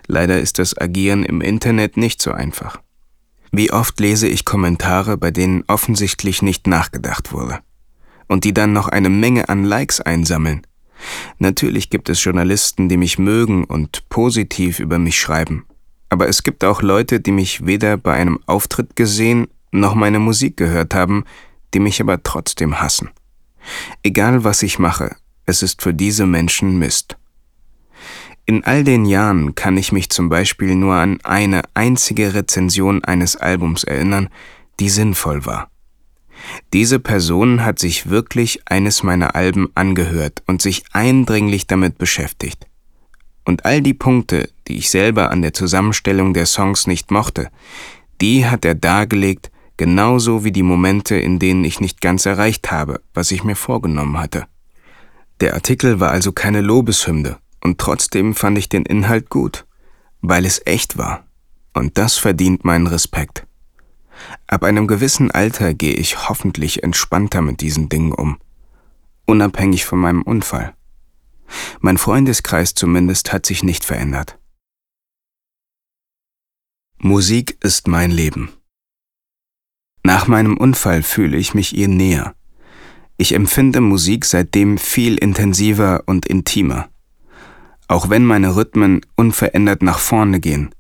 Leider ist das Agieren im Internet nicht so einfach. Wie oft lese ich Kommentare, bei denen offensichtlich nicht nachgedacht wurde. Und die dann noch eine Menge an Likes einsammeln. Natürlich gibt es Journalisten, die mich mögen und positiv über mich schreiben. Aber es gibt auch Leute, die mich weder bei einem Auftritt gesehen, noch meine Musik gehört haben, die mich aber trotzdem hassen. Egal was ich mache, es ist für diese Menschen Mist. In all den Jahren kann ich mich zum Beispiel nur an eine einzige Rezension eines Albums erinnern, die sinnvoll war. Diese Person hat sich wirklich eines meiner Alben angehört und sich eindringlich damit beschäftigt. Und all die Punkte, die ich selber an der Zusammenstellung der Songs nicht mochte, die hat er dargelegt, genauso wie die Momente, in denen ich nicht ganz erreicht habe, was ich mir vorgenommen hatte. Der Artikel war also keine Lobeshymne und trotzdem fand ich den Inhalt gut, weil es echt war. Und das verdient meinen Respekt. Ab einem gewissen Alter gehe ich hoffentlich entspannter mit diesen Dingen um, unabhängig von meinem Unfall. Mein Freundeskreis zumindest hat sich nicht verändert. Musik ist mein Leben. Nach meinem Unfall fühle ich mich ihr näher. Ich empfinde Musik seitdem viel intensiver und intimer. Auch wenn meine Rhythmen unverändert nach vorne gehen,